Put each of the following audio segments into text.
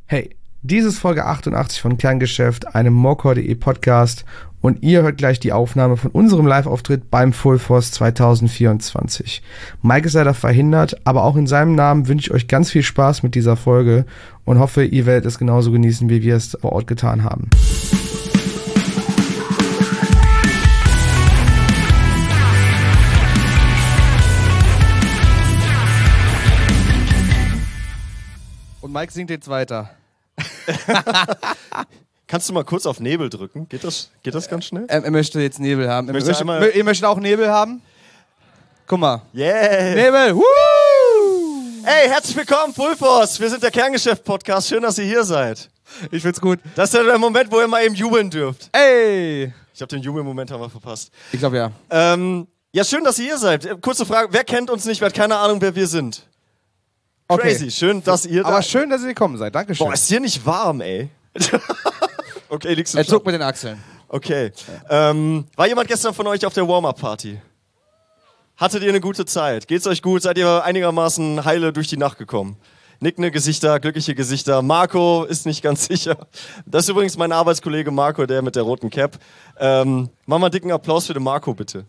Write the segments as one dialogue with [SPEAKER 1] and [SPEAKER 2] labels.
[SPEAKER 1] Hey, dies ist Folge 88 von Kerngeschäft, einem morecore.de Podcast, und ihr hört gleich die Aufnahme von unserem Live-Auftritt beim Full Force 2024. Mike ist leider verhindert, aber auch in seinem Namen wünsche ich euch ganz viel Spaß mit dieser Folge und hoffe, ihr werdet es genauso genießen, wie wir es vor Ort getan haben. Und Mike singt jetzt weiter.
[SPEAKER 2] Kannst du mal kurz auf Nebel drücken? Geht das ganz schnell?
[SPEAKER 1] Er möchte jetzt Nebel haben. Ihr möchtet auch Nebel haben? Guck mal.
[SPEAKER 2] Yeah!
[SPEAKER 1] Nebel! Woo!
[SPEAKER 2] Hey, herzlich willkommen, Full Force! Wir sind der Kerngeschäft-Podcast. Schön, dass ihr hier seid.
[SPEAKER 1] Ich find's gut.
[SPEAKER 2] Das ist ja der Moment, wo ihr mal eben jubeln dürft.
[SPEAKER 1] Ey!
[SPEAKER 2] Ich glaube, den Jubelmoment haben wir verpasst.
[SPEAKER 1] Ich glaube, ja.
[SPEAKER 2] Ja, schön, dass ihr hier seid. Kurze Frage, wer kennt uns nicht? Wer hat keine Ahnung, wer wir sind? Crazy,
[SPEAKER 1] Okay.
[SPEAKER 2] schön, dass ihr da...
[SPEAKER 1] Aber schön, dass ihr gekommen seid. Dankeschön.
[SPEAKER 2] Boah, ist hier nicht warm, ey. Okay, liegst du
[SPEAKER 1] Er
[SPEAKER 2] schon?
[SPEAKER 1] zuckt mit den Achseln.
[SPEAKER 2] Okay. War jemand gestern von euch auf der Warm-Up-Party? Hattet ihr eine gute Zeit? Geht's euch gut? Seid ihr einigermaßen heile durch die Nacht gekommen? Nickende Gesichter, glückliche Gesichter. Marco ist nicht ganz sicher. Das ist übrigens mein Arbeitskollege Marco, der mit der roten Cap. Mach mal einen dicken Applaus für den Marco, bitte.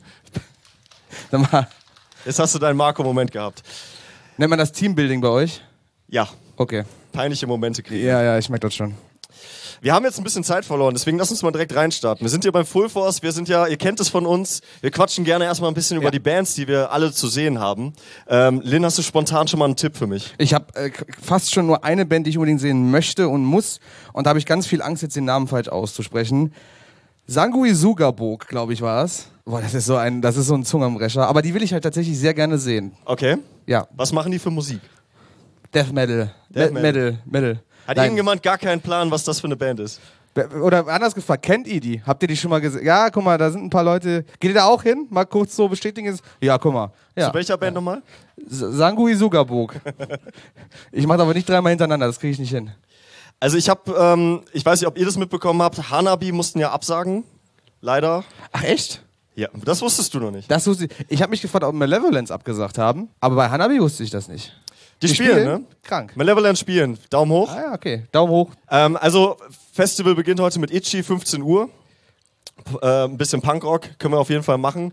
[SPEAKER 1] Sag mal,
[SPEAKER 2] Jetzt hast du deinen Marco-Moment gehabt.
[SPEAKER 1] nennt man das Teambuilding bei euch?
[SPEAKER 2] Ja,
[SPEAKER 1] Okay.
[SPEAKER 2] peinliche Momente kriegen.
[SPEAKER 1] Ja, ich merke das schon.
[SPEAKER 2] Wir haben jetzt ein bisschen Zeit verloren, deswegen lass uns mal direkt reinstarten. Wir sind hier beim Full Force, wir sind ja, ihr kennt es von uns, wir quatschen gerne erstmal ein bisschen über die Bands, die wir alle zu sehen haben. Lynn, hast du spontan schon mal einen Tipp für mich?
[SPEAKER 1] Ich habe fast schon nur eine Band, die ich unbedingt sehen möchte und muss. Und da habe ich ganz viel Angst, jetzt den Namen falsch auszusprechen. Sanguisugabog, glaube ich, war es. Boah, das ist so ein Zungenbrecher. Aber die will ich halt tatsächlich sehr gerne sehen.
[SPEAKER 2] Okay.
[SPEAKER 1] Ja.
[SPEAKER 2] Was machen die für Musik?
[SPEAKER 1] Death Metal. Metal.
[SPEAKER 2] Hat
[SPEAKER 1] Nein.
[SPEAKER 2] irgendjemand gar keinen Plan, was das für eine Band ist?
[SPEAKER 1] Oder anders gefragt, kennt ihr die? Habt ihr die schon mal gesehen? Ja, guck mal, da sind ein paar Leute. Geht ihr da auch hin? Mal kurz so bestätigen. Ja, guck mal. Ja.
[SPEAKER 2] Zu welcher Band nochmal?
[SPEAKER 1] Sanguisugabog. Ich mache aber nicht dreimal hintereinander, das kriege ich nicht hin.
[SPEAKER 2] Also ich weiß nicht, ob ihr das mitbekommen habt, Hanabi mussten ja absagen. Leider.
[SPEAKER 1] Ach, echt?
[SPEAKER 2] Ja, das wusstest du noch nicht.
[SPEAKER 1] Das wusste ich. Ich habe mich gefragt, ob Malevolence abgesagt haben, aber bei Hanabi wusste ich das nicht.
[SPEAKER 2] Die spielen, ne?
[SPEAKER 1] Krank.
[SPEAKER 2] Malevolent spielen. Daumen hoch.
[SPEAKER 1] Ah ja, okay. Daumen hoch.
[SPEAKER 2] Also, Festival beginnt heute mit Itchy, 15 Uhr. Ein bisschen Punkrock können wir auf jeden Fall machen.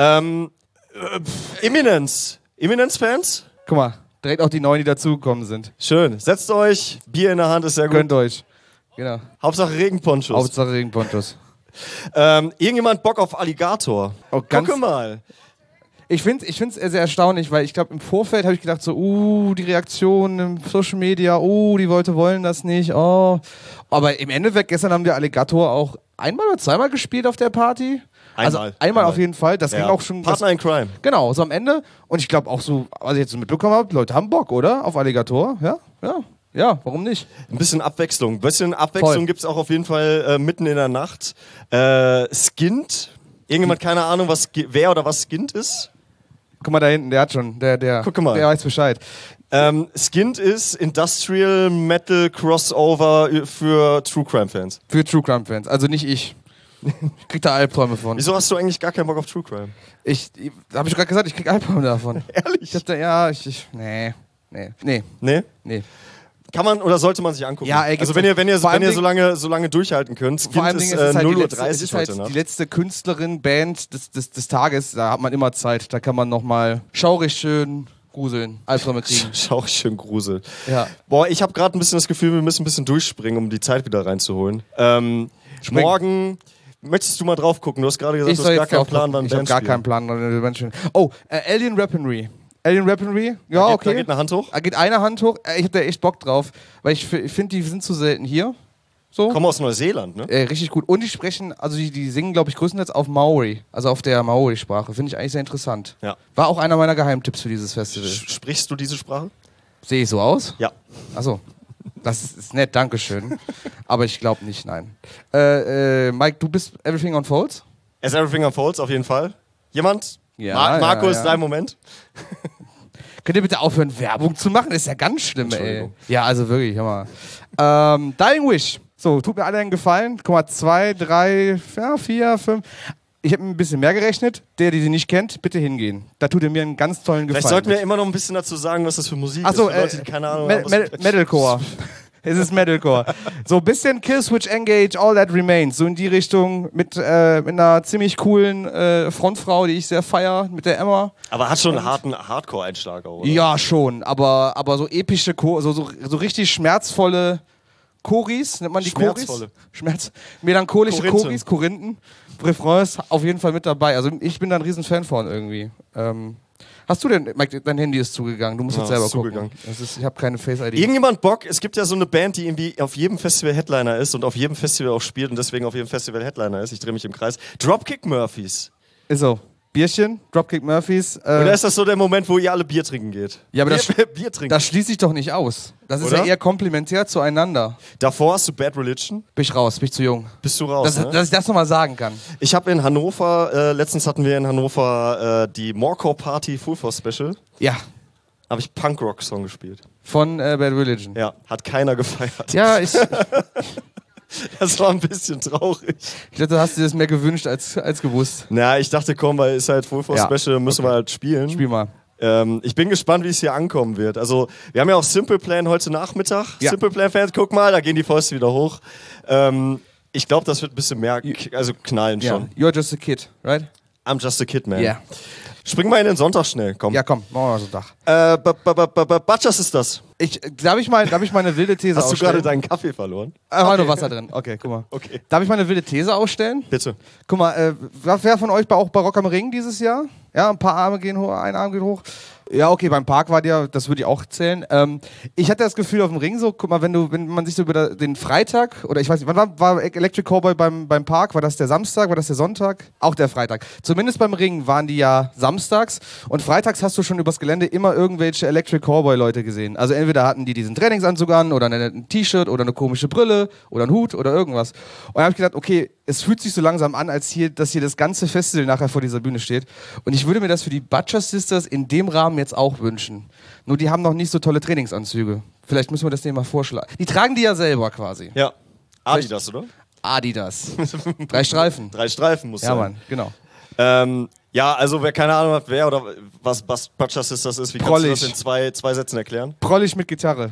[SPEAKER 2] Eminence. Eminence-Fans?
[SPEAKER 1] Guck mal, direkt auch die Neuen, die dazugekommen sind.
[SPEAKER 2] Schön. Setzt euch. Bier in der Hand ist sehr gut.
[SPEAKER 1] Gönnt euch. Genau.
[SPEAKER 2] Hauptsache Regenponchos.
[SPEAKER 1] Hauptsache Regenponchos.
[SPEAKER 2] Irgendjemand Bock auf Alligator?
[SPEAKER 1] Oh,
[SPEAKER 2] Gucke mal.
[SPEAKER 1] Ich find's sehr erstaunlich, weil ich glaube, im Vorfeld habe ich gedacht so, die Reaktion im Social Media, die Leute wollen das nicht, Aber im Endeffekt, gestern haben wir Alligator auch einmal oder zweimal gespielt auf der Party. Einmal auf jeden Fall. Das ging auch schon.
[SPEAKER 2] Partner in Crime.
[SPEAKER 1] Genau, so am Ende. Und ich glaube auch so, was ich jetzt so mitbekommen habe, Leute haben Bock, oder? Auf Alligator. Ja, warum nicht?
[SPEAKER 2] Ein bisschen Abwechslung. Ein bisschen Abwechslung gibt es auch auf jeden Fall mitten in der Nacht. Skint. Irgendjemand keine Ahnung, wer oder was Skint ist?
[SPEAKER 1] Guck mal da hinten, der hat schon.
[SPEAKER 2] Guck mal.
[SPEAKER 1] Der weiß Bescheid.
[SPEAKER 2] Skint ist Industrial Metal Crossover für True Crime Fans.
[SPEAKER 1] Für True Crime Fans, also nicht ich. Ich krieg da Albträume von.
[SPEAKER 2] Wieso hast du eigentlich gar keinen Bock auf True Crime?
[SPEAKER 1] Hab ich gerade gesagt, ich krieg Albträume davon.
[SPEAKER 2] Ehrlich?
[SPEAKER 1] Nee.
[SPEAKER 2] Kann man oder sollte man sich angucken?
[SPEAKER 1] Ja, ey,
[SPEAKER 2] also wenn ihr so lange durchhalten könnt,
[SPEAKER 1] vor allem
[SPEAKER 2] ist
[SPEAKER 1] ist es halt
[SPEAKER 2] 0:30
[SPEAKER 1] es ist
[SPEAKER 2] heute
[SPEAKER 1] halt
[SPEAKER 2] Nacht.
[SPEAKER 1] die letzte Künstlerin, Band des Tages, da hat man immer Zeit, da kann man nochmal schaurig schön gruseln, Albträume kriegen.
[SPEAKER 2] Schau schön Grusel.
[SPEAKER 1] Ja.
[SPEAKER 2] Boah, ich habe gerade ein bisschen das Gefühl, wir müssen ein bisschen durchspringen, um die Zeit wieder reinzuholen. Morgen, möchtest du mal drauf gucken? Du hast gerade gesagt, du hast gar keinen Plan, wann
[SPEAKER 1] Ich habe gar keinen Plan, wann Band. Alien Weaponry. Ja, okay.
[SPEAKER 2] Da geht eine Hand hoch.
[SPEAKER 1] Da geht eine Hand hoch. Ich hab da echt Bock drauf, weil ich finde, die sind zu selten hier. So.
[SPEAKER 2] Kommen aus Neuseeland, ne?
[SPEAKER 1] Richtig gut. Und die sprechen, also die singen, glaube ich, größtenteils auf Maori, also auf der Maori-Sprache. Finde ich eigentlich sehr interessant.
[SPEAKER 2] Ja.
[SPEAKER 1] War auch einer meiner Geheimtipps für dieses Festival.
[SPEAKER 2] Sprichst du diese Sprache?
[SPEAKER 1] Sehe ich so aus?
[SPEAKER 2] Ja.
[SPEAKER 1] Achso. Das ist nett, dankeschön. Aber ich glaube nicht, nein. Mike, du bist Everything Unfolds?
[SPEAKER 2] As Everything Unfolds, auf jeden Fall. Jemand?
[SPEAKER 1] Ja,
[SPEAKER 2] Marco
[SPEAKER 1] ja.
[SPEAKER 2] ist dein Moment.
[SPEAKER 1] Könnt ihr bitte aufhören, Werbung zu machen? Das ist ja ganz schlimm, ey. Ja, also wirklich, hör mal. Dying Wish. So, tut mir alle einen Gefallen. Guck mal, 2, 3, 4, 5. Ich habe ein bisschen mehr gerechnet. Der, die sie nicht kennt, bitte hingehen. Da tut ihr mir einen ganz tollen Gefallen.
[SPEAKER 2] Vielleicht sollten wir immer noch ein bisschen dazu sagen, was das für Musik
[SPEAKER 1] ist. Achso,
[SPEAKER 2] für Leute, die keine Ahnung haben.
[SPEAKER 1] Metalcore. Es ist Metalcore. So ein bisschen Killswitch Engage, All That Remains. So in die Richtung mit einer ziemlich coolen Frontfrau, die ich sehr feiere, mit der Emma.
[SPEAKER 2] Aber hat schon einen harten Hardcore-Einschlag auch, oder?
[SPEAKER 1] Ja, schon. Aber so epische, so richtig schmerzvolle Choris, nennt man die Choris? Melancholische Choris, Korinthen. Refrain ist auf jeden Fall mit dabei. Also ich bin da ein riesen Fan von irgendwie. Hast du denn, Mike, dein Handy ist zugegangen, du musst jetzt selber gucken. Ich habe keine Face-ID.
[SPEAKER 2] Irgendjemand Bock? Es gibt ja so eine Band, die irgendwie auf jedem Festival Headliner ist und auf jedem Festival auch spielt und deswegen auf jedem Festival Headliner ist. Ich drehe mich im Kreis. Dropkick Murphys.
[SPEAKER 1] Ist so. Bierchen, Dropkick Murphys.
[SPEAKER 2] Oder ist das so der Moment, wo ihr alle Bier trinken geht?
[SPEAKER 1] Ja, aber
[SPEAKER 2] Bier trinken.
[SPEAKER 1] Das schließe ich doch nicht aus. Das ist ja eher komplementär zueinander.
[SPEAKER 2] Davor hast du Bad Religion.
[SPEAKER 1] Bin ich raus, bin ich zu jung.
[SPEAKER 2] Bist du raus, ne?
[SPEAKER 1] Dass ich das nochmal sagen kann.
[SPEAKER 2] Ich habe in Hannover, letztens hatten wir in Hannover die Morecore Party Full Force Special.
[SPEAKER 1] Ja.
[SPEAKER 2] Habe ich Punkrock-Song gespielt.
[SPEAKER 1] Von Bad Religion.
[SPEAKER 2] Ja, hat keiner gefeiert.
[SPEAKER 1] Ja,
[SPEAKER 2] Das war ein bisschen traurig.
[SPEAKER 1] Ich glaube, du hast dir das mehr gewünscht als gewusst.
[SPEAKER 2] Na, ich dachte, komm, weil es halt Full Force Special, müssen wir halt spielen.
[SPEAKER 1] Spiel mal.
[SPEAKER 2] Ich bin gespannt, wie es hier ankommen wird. Also, wir haben ja auch Simple Plan heute Nachmittag. Ja. Simple Plan-Fans, guck mal, da gehen die Fäuste wieder hoch. Ich glaube, das wird ein bisschen mehr, knallen schon.
[SPEAKER 1] You're just a kid, right?
[SPEAKER 2] I'm just a kid, man.
[SPEAKER 1] Yeah.
[SPEAKER 2] Spring mal in den Sonntag schnell, komm.
[SPEAKER 1] Ja, komm, machen wir mal so einen
[SPEAKER 2] Tag. Batschas ist das.
[SPEAKER 1] Darf ich mal eine wilde These ausstellen?
[SPEAKER 2] Hast du gerade deinen Kaffee verloren?
[SPEAKER 1] War nur Wasser drin. Okay, guck mal.
[SPEAKER 2] Okay.
[SPEAKER 1] Darf ich mal eine wilde These ausstellen?
[SPEAKER 2] Bitte.
[SPEAKER 1] Guck mal, wer von euch auch bei Rock am Ring dieses Jahr? Ja, ein paar Arme gehen hoch, ein Arm geht hoch. Ja, okay, beim Park war der, das würde ich auch zählen. Ich hatte das Gefühl auf dem Ring so, guck mal, wenn man sich so über den Freitag, oder ich weiß nicht, wann war Electric Cowboy beim Park? War das der Samstag, war das der Sonntag? Auch der Freitag. Zumindest beim Ring waren die ja samstags und freitags hast du schon übers Gelände immer irgendwelche Electric Cowboy Leute gesehen. Also entweder hatten die diesen Trainingsanzug an oder ein T-Shirt oder eine komische Brille oder einen Hut oder irgendwas. Und dann habe ich gedacht, okay, es fühlt sich so langsam an, dass hier das ganze Festival nachher vor dieser Bühne steht. Und ich würde mir das für die Butcher Sisters in dem Rahmen jetzt auch wünschen. Nur die haben noch nicht so tolle Trainingsanzüge. Vielleicht müssen wir das denen mal vorschlagen. Die tragen die ja selber quasi.
[SPEAKER 2] Ja. Adidas, oder?
[SPEAKER 1] Adidas. 3 Streifen.
[SPEAKER 2] 3 Streifen muss sein.
[SPEAKER 1] Ja, Mann, genau.
[SPEAKER 2] Ja, also wer keine Ahnung hat, wer oder was Butcher Sisters ist, wie kannst du das in zwei Sätzen erklären?
[SPEAKER 1] Prollig mit Gitarre.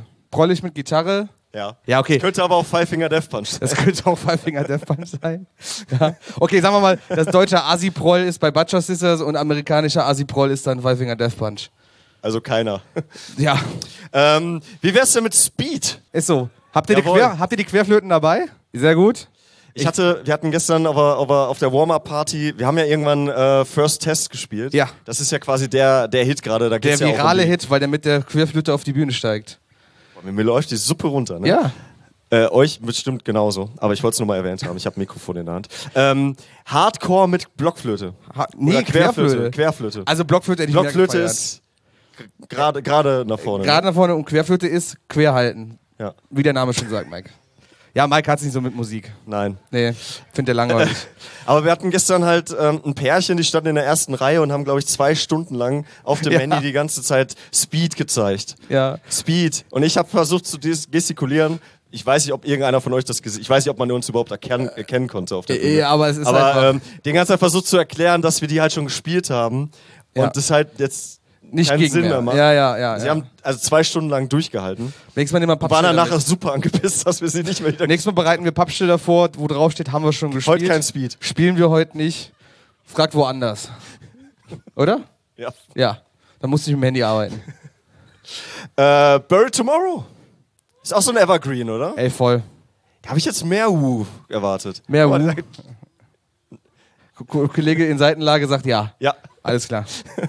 [SPEAKER 2] Ja.
[SPEAKER 1] Ja, okay.
[SPEAKER 2] Das könnte aber auch Five Finger Death Punch sein.
[SPEAKER 1] Das könnte auch Five Finger Death Punch sein. Ja. Okay, sagen wir mal, das deutsche Asi-Proll ist bei Butcher Sisters und amerikanischer Asi-Proll ist dann Five Finger Death Punch.
[SPEAKER 2] Also keiner.
[SPEAKER 1] Ja.
[SPEAKER 2] Wie wär's denn mit Speed?
[SPEAKER 1] Ist so. Habt ihr die Querflöten dabei? Sehr gut.
[SPEAKER 2] Wir hatten gestern auf der Warm-Up-Party, wir haben ja irgendwann First Test gespielt.
[SPEAKER 1] Ja.
[SPEAKER 2] Das ist ja quasi der Hit gerade.
[SPEAKER 1] Der virale Hit, weil der mit der Querflöte auf die Bühne steigt.
[SPEAKER 2] Mir läuft die Suppe runter, ne?
[SPEAKER 1] Ja.
[SPEAKER 2] Euch bestimmt genauso, aber ich wollte es nur mal erwähnt haben. Ich habe ein Mikrofon in der Hand. Hardcore mit Blockflöte.
[SPEAKER 1] Nee, Querflöte.
[SPEAKER 2] Querflöte.
[SPEAKER 1] Also Blockflöte hätte ich
[SPEAKER 2] Blockflöte ist gerade nach vorne.
[SPEAKER 1] Gerade nach vorne und Querflöte ist querhalten.
[SPEAKER 2] Ja.
[SPEAKER 1] Wie der Name schon sagt, Mike. Ja, Mike hat es nicht so mit Musik.
[SPEAKER 2] Nein.
[SPEAKER 1] Nee, findet er langweilig.
[SPEAKER 2] Aber wir hatten gestern halt ein Pärchen, die standen in der ersten Reihe und haben, glaube ich, 2 Stunden lang auf dem Handy die ganze Zeit Speed gezeigt.
[SPEAKER 1] Ja.
[SPEAKER 2] Speed. Und ich habe versucht zu gestikulieren. Ich weiß nicht, ob irgendeiner von euch ich weiß nicht, ob man uns überhaupt erkennen konnte auf der Bühne.
[SPEAKER 1] Ja, aber es ist einfach
[SPEAKER 2] den ganzen Zeit versucht zu erklären, dass wir die halt schon gespielt haben. Und das halt jetzt
[SPEAKER 1] nicht
[SPEAKER 2] keinen Sinn mehr macht.
[SPEAKER 1] Ja.
[SPEAKER 2] Sie haben also 2 Stunden lang durchgehalten.
[SPEAKER 1] Nächstes Mal nehmen wir
[SPEAKER 2] waren dann nachher super angepisst, dass wir sie nicht mehr wieder...
[SPEAKER 1] Nächstes Mal bereiten wir Pappschilder vor, wo drauf steht, haben wir schon gespielt.
[SPEAKER 2] Heute kein Speed.
[SPEAKER 1] Spielen wir heute nicht. Fragt woanders. Oder?
[SPEAKER 2] Ja.
[SPEAKER 1] Ja. Dann musst du mit dem Handy arbeiten.
[SPEAKER 2] Buried Tomorrow. Ist auch so ein Evergreen, oder?
[SPEAKER 1] Ey, voll.
[SPEAKER 2] Da habe ich jetzt mehr Woo erwartet.
[SPEAKER 1] Mehr Woo? Kollege in Seitenlage sagt ja.
[SPEAKER 2] Ja.
[SPEAKER 1] Alles klar.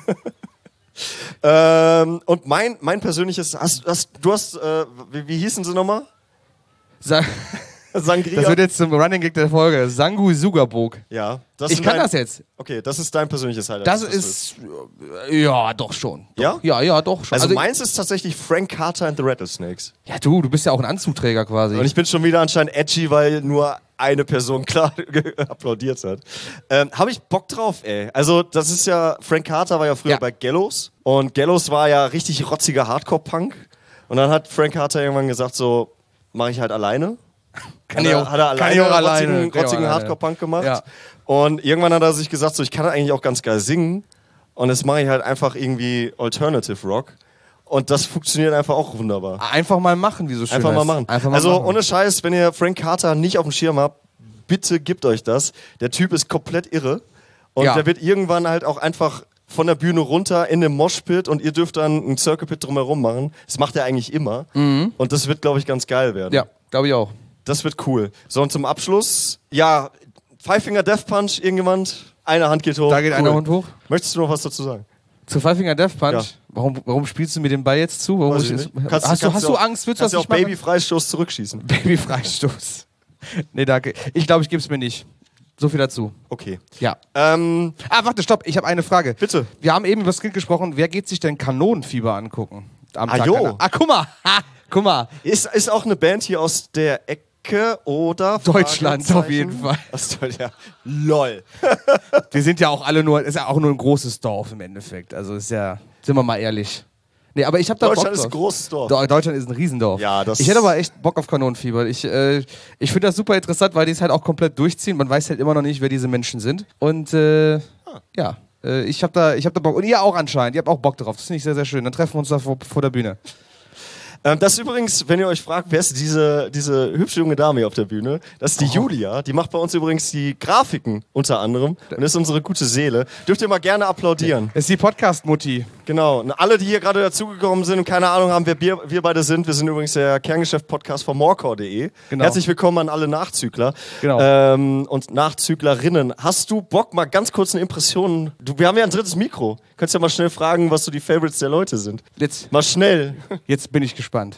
[SPEAKER 2] Und mein persönliches, du hast, wie hießen sie nochmal? Sangria.
[SPEAKER 1] Das wird jetzt zum Running Gag der Folge. Sangu Sugabog.
[SPEAKER 2] Ja.
[SPEAKER 1] Ich kann das jetzt.
[SPEAKER 2] Okay, das ist dein persönliches Highlight.
[SPEAKER 1] Das ist, ja, doch schon. Doch.
[SPEAKER 2] Ja?
[SPEAKER 1] Ja, doch schon.
[SPEAKER 2] Also meins ist tatsächlich Frank Carter and the Rattlesnakes.
[SPEAKER 1] Ja, du bist ja auch ein Anzugträger quasi.
[SPEAKER 2] Und ich bin schon wieder anscheinend edgy, weil nur eine Person klar applaudiert hat. Habe ich Bock drauf, ey. Also das ist ja, Frank Carter war ja früher bei Gallows. Und Gallows war ja richtig rotziger Hardcore-Punk. Und dann hat Frank Carter irgendwann gesagt so, mache ich halt alleine. Hat er alleine rotzigen Hardcore-Punk gemacht. Ja. Und irgendwann hat er sich gesagt, so, ich kann eigentlich auch ganz geil singen. Und das mache ich halt einfach irgendwie Alternative Rock. Und das funktioniert einfach auch wunderbar.
[SPEAKER 1] Einfach mal machen, wie so schön
[SPEAKER 2] Einfach mal
[SPEAKER 1] heißt.
[SPEAKER 2] machen.
[SPEAKER 1] Einfach mal
[SPEAKER 2] Also
[SPEAKER 1] machen.
[SPEAKER 2] ohne Scheiß, wenn ihr Frank Carter nicht auf dem Schirm habt, bitte gebt euch das. Der Typ ist komplett irre. Und
[SPEAKER 1] Ja.
[SPEAKER 2] der wird irgendwann halt auch einfach von der Bühne runter in den Moshpit und ihr dürft dann einen Circle Pit drumherum machen. Das macht er eigentlich immer. Und das wird, glaube ich, ganz geil werden.
[SPEAKER 1] Ja, glaube ich auch.
[SPEAKER 2] Das wird cool. So, und zum Abschluss, ja, Five Finger Death Punch, irgendjemand? Eine Hand geht hoch.
[SPEAKER 1] Da geht einer Hund hoch.
[SPEAKER 2] Möchtest du noch was dazu sagen?
[SPEAKER 1] Zu Five Finger Death Punch?
[SPEAKER 2] Ja.
[SPEAKER 1] Warum spielst du mir den Ball jetzt zu? Warum
[SPEAKER 2] Weiß ich nicht. Kannst
[SPEAKER 1] hast du
[SPEAKER 2] auch-
[SPEAKER 1] Angst? Willst du
[SPEAKER 2] Kannst
[SPEAKER 1] das
[SPEAKER 2] du auch
[SPEAKER 1] nicht machen?
[SPEAKER 2] Baby-Freistoß zurückschießen.
[SPEAKER 1] Baby-Freistoß. Nee, danke. Ich glaube, ich gebe es mir nicht. So viel dazu.
[SPEAKER 2] Okay.
[SPEAKER 1] Ja. Warte, stopp. Ich habe eine Frage.
[SPEAKER 2] Bitte.
[SPEAKER 1] Wir haben eben über das Kind gesprochen. Wer geht sich denn Kanonenfieber angucken? Am Tag
[SPEAKER 2] jo.
[SPEAKER 1] danach? Guck mal. Guck mal.
[SPEAKER 2] Ist auch eine Band hier aus der Ecke oder?
[SPEAKER 1] Deutschland
[SPEAKER 2] Fragezeichen?
[SPEAKER 1] auf jeden Fall.
[SPEAKER 2] Aus Deutschland, ja. LOL.
[SPEAKER 1] Wir sind ja auch alle nur, ist ja auch nur ein großes Dorf im Endeffekt. Also ist ja, sind wir mal ehrlich. Nee, aber ich habe da
[SPEAKER 2] Deutschland
[SPEAKER 1] Bock
[SPEAKER 2] ist ein
[SPEAKER 1] drauf.
[SPEAKER 2] großes Dorf.
[SPEAKER 1] Deutschland ist ein Riesendorf.
[SPEAKER 2] Ja, das-
[SPEAKER 1] Ich hätte aber echt Bock auf Kanonenfieber. Ich finde das super interessant, weil die es halt auch komplett durchziehen. Man weiß halt immer noch nicht, wer diese Menschen sind. Und ja, ich hab da Bock. Und ihr auch anscheinend. Ihr habt auch Bock drauf. Das finde ich sehr, sehr schön. Dann treffen wir uns da vor der Bühne.
[SPEAKER 2] Das ist übrigens, wenn ihr euch fragt, wer ist diese hübsche junge Dame hier auf der Bühne? Das ist die Julia. Die macht bei uns übrigens die Grafiken unter anderem und ist unsere gute Seele. Dürft ihr mal gerne applaudieren.
[SPEAKER 1] Das ist die Podcast-Mutti.
[SPEAKER 2] Genau. Und alle, die hier gerade dazugekommen sind und keine Ahnung haben, wer wir beide sind, wir sind übrigens der Kerngeschäft-Podcast von morecore.de.
[SPEAKER 1] Genau.
[SPEAKER 2] Herzlich willkommen an alle Nachzügler
[SPEAKER 1] Genau.
[SPEAKER 2] und Nachzüglerinnen. Hast du Bock, mal ganz kurz eine Impression? Wir haben ja ein drittes Mikro. Könntest ja mal schnell fragen, was so die Favorites der Leute sind. Mal schnell.
[SPEAKER 1] Jetzt bin ich gespannt.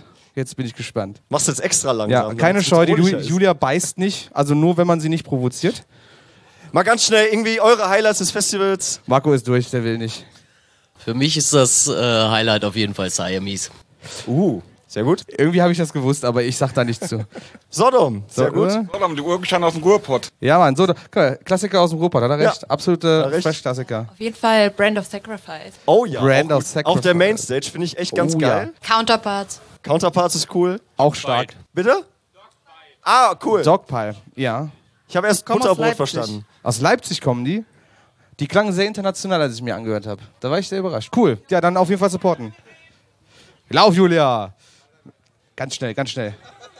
[SPEAKER 2] Machst du jetzt extra langsam.
[SPEAKER 1] Ja,
[SPEAKER 2] damit
[SPEAKER 1] keine
[SPEAKER 2] es
[SPEAKER 1] Scheu, die
[SPEAKER 2] bedrohlicher ist.
[SPEAKER 1] Julia beißt nicht. Also nur, wenn man sie nicht provoziert.
[SPEAKER 2] Mal ganz schnell irgendwie eure Highlights des Festivals.
[SPEAKER 1] Marco ist durch, der will nicht.
[SPEAKER 3] Für mich ist das Highlight auf jeden Fall Siamese.
[SPEAKER 2] Sehr gut.
[SPEAKER 1] Irgendwie habe ich das gewusst, aber ich sag da nichts zu.
[SPEAKER 2] Sodom, sehr gut.
[SPEAKER 4] Die Urgesteine aus dem Ruhrpott.
[SPEAKER 1] Ja, Mann, so, guck mal, Klassiker aus dem Ruhrpott, hat er recht.
[SPEAKER 2] Ja.
[SPEAKER 1] Absolute
[SPEAKER 2] recht.
[SPEAKER 1] Fresh-Klassiker.
[SPEAKER 5] Auf jeden Fall Brand of Sacrifice.
[SPEAKER 2] Oh ja,
[SPEAKER 1] Brand
[SPEAKER 2] auch,
[SPEAKER 1] of
[SPEAKER 2] gut.
[SPEAKER 1] Sacrifice.
[SPEAKER 2] Auch der Mainstage finde ich echt ganz
[SPEAKER 1] Oh ja.
[SPEAKER 2] geil.
[SPEAKER 5] Counterparts.
[SPEAKER 2] Counterparts ist cool.
[SPEAKER 1] Auch stark.
[SPEAKER 2] Bitte? Ah, cool.
[SPEAKER 1] Dogpile, ja.
[SPEAKER 2] Ich habe erst
[SPEAKER 1] Komm aus
[SPEAKER 2] Butterbrot
[SPEAKER 1] Leipzig.
[SPEAKER 2] verstanden.
[SPEAKER 1] Aus Leipzig kommen die. Die klangen sehr international, als ich mir angehört habe. Da war ich sehr überrascht. Cool. Ja, dann auf jeden Fall supporten. Lauf, Julia! Ganz schnell, ganz schnell.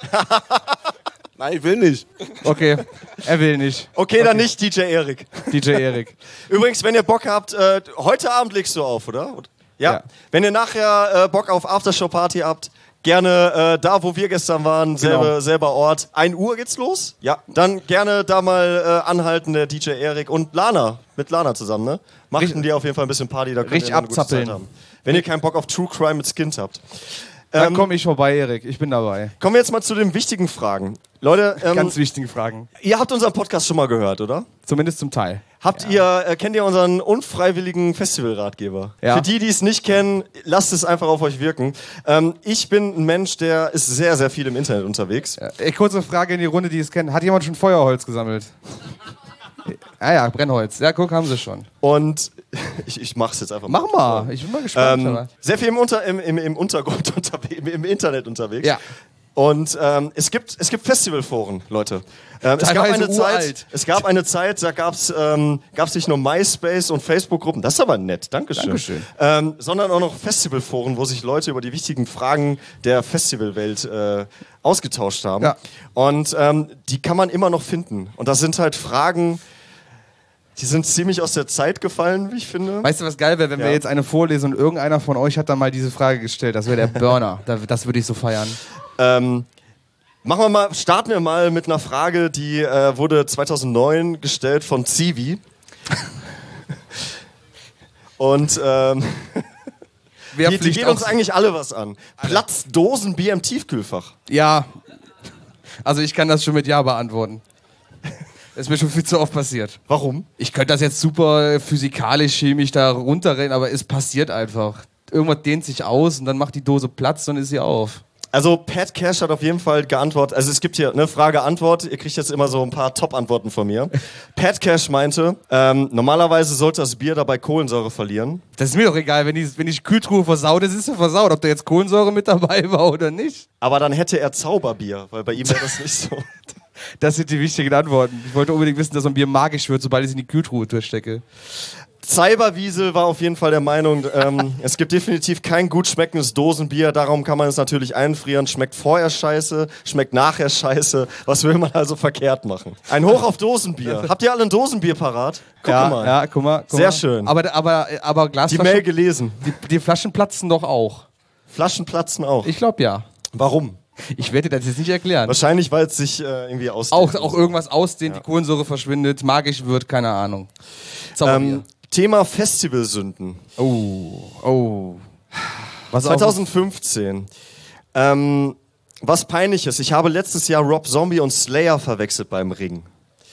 [SPEAKER 4] Nein, ich will nicht.
[SPEAKER 1] Okay, er will nicht.
[SPEAKER 2] Okay, dann nicht DJ Erik.
[SPEAKER 1] DJ Erik.
[SPEAKER 2] Übrigens, wenn ihr Bock habt, heute Abend legst du auf, oder? Ja.
[SPEAKER 1] Ja.
[SPEAKER 2] Wenn ihr nachher Bock auf Aftershow-Party habt, gerne da, wo wir gestern waren, selber Ort. 1 Uhr geht's los? Ja. Dann gerne da mal anhalten, der DJ Erik und Lana. Mit Lana zusammen, ne? Machten
[SPEAKER 1] Richtig-
[SPEAKER 2] die auf jeden Fall ein bisschen Party, da könnt
[SPEAKER 1] richtig
[SPEAKER 2] ihr eine gute
[SPEAKER 1] abzappeln.
[SPEAKER 2] Zeit haben. Wenn ihr keinen Bock auf True Crime mit Skins habt.
[SPEAKER 1] Dann komme ich vorbei, Erik. Ich bin dabei.
[SPEAKER 2] Kommen wir jetzt mal zu den wichtigen Fragen. Leute,
[SPEAKER 1] Ganz wichtige Fragen.
[SPEAKER 2] ihr habt unseren Podcast schon mal gehört, oder?
[SPEAKER 1] Zumindest zum Teil.
[SPEAKER 2] Kennt ihr unseren unfreiwilligen Festivalratgeber?
[SPEAKER 1] Ja.
[SPEAKER 2] Für die es nicht kennen, lasst es einfach auf euch wirken. Ich bin ein Mensch, der ist sehr, sehr viel im Internet unterwegs.
[SPEAKER 1] Kurze Frage in die Runde, die es kennen. Hat jemand schon Feuerholz gesammelt? Ja, Brennholz. Ja, guck, haben sie schon.
[SPEAKER 2] Und ich mach's jetzt einfach mal.
[SPEAKER 1] Mach mal. Ich bin mal gespannt. aber.
[SPEAKER 2] Sehr viel im Untergrund, im Internet unterwegs.
[SPEAKER 1] Ja.
[SPEAKER 2] Und es gibt Festivalforen, Leute.
[SPEAKER 1] Teilweise uralt.
[SPEAKER 2] Es gab eine Zeit, da gab's nicht nur MySpace und Facebook-Gruppen, das ist aber nett, Dankeschön.
[SPEAKER 1] Dankeschön.
[SPEAKER 2] Sondern auch noch Festivalforen, wo sich Leute über die wichtigen Fragen der Festivalwelt ausgetauscht haben.
[SPEAKER 1] Ja.
[SPEAKER 2] Und die kann man immer noch finden. Und das sind halt Fragen, die sind ziemlich aus der Zeit gefallen, wie ich finde.
[SPEAKER 1] Weißt du, was geil wäre, wenn
[SPEAKER 2] Ja.
[SPEAKER 1] wir jetzt eine vorlesen und irgendeiner von euch hat dann mal diese Frage gestellt? Das wäre der Burner. Das würde ich so feiern.
[SPEAKER 2] Starten wir mal mit einer Frage, die wurde 2009 gestellt von Zivi. Und
[SPEAKER 1] Wer
[SPEAKER 2] die
[SPEAKER 1] fliegt
[SPEAKER 2] geht
[SPEAKER 1] auch-
[SPEAKER 2] uns eigentlich alle was an. Platzt Dosenbier im Tiefkühlfach.
[SPEAKER 1] Ja. Also ich kann das schon mit Ja beantworten. Das ist mir schon viel zu oft passiert.
[SPEAKER 2] Warum?
[SPEAKER 1] Ich könnte das jetzt super physikalisch, chemisch da runterrennen, aber es passiert einfach. Irgendwas dehnt sich aus und dann macht die Dose Platz und ist sie auf.
[SPEAKER 2] Also Pat Cash hat auf jeden Fall geantwortet. Also es gibt hier eine Frage-Antwort. Ihr kriegt jetzt immer so ein paar Top-Antworten von mir. Pat Cash meinte, normalerweise sollte das Bier dabei Kohlensäure verlieren.
[SPEAKER 1] Das ist mir doch egal, wenn die Kühltruhe versaut ist, ist sie versaut. Ob da jetzt Kohlensäure mit dabei war oder nicht.
[SPEAKER 2] Aber dann hätte er Zauberbier, weil bei ihm wäre das nicht so.
[SPEAKER 1] Das sind die wichtigen Antworten. Ich wollte unbedingt wissen, dass so ein Bier magisch wird, sobald ich es in die Kühltruhe durchstecke.
[SPEAKER 2] Cyberwiesel war auf jeden Fall der Meinung, es gibt definitiv kein gut schmeckendes Dosenbier, darum kann man es natürlich einfrieren. Schmeckt vorher scheiße, schmeckt nachher scheiße. Was will man also verkehrt machen? Ein Hoch auf Dosenbier. Habt ihr alle ein Dosenbier parat? Guck mal.
[SPEAKER 1] Ja, guck mal.
[SPEAKER 2] Sehr schön.
[SPEAKER 1] Aber
[SPEAKER 2] Die
[SPEAKER 1] Glasflaschen,
[SPEAKER 2] Mail gelesen.
[SPEAKER 1] die Flaschen platzen doch auch.
[SPEAKER 2] Flaschen platzen auch.
[SPEAKER 1] Ich glaube ja.
[SPEAKER 2] Warum?
[SPEAKER 1] Ich werde dir das jetzt nicht erklären.
[SPEAKER 2] Wahrscheinlich, weil es sich irgendwie ausdehnt.
[SPEAKER 1] Auch irgendwas ausdehnt, die Kohlensäure verschwindet, magisch wird, keine Ahnung. Zauberbier.
[SPEAKER 2] Thema Festivalsünden.
[SPEAKER 1] Was
[SPEAKER 2] 2015. Was peinlich ist, ich habe letztes Jahr Rob Zombie und Slayer verwechselt beim Ring.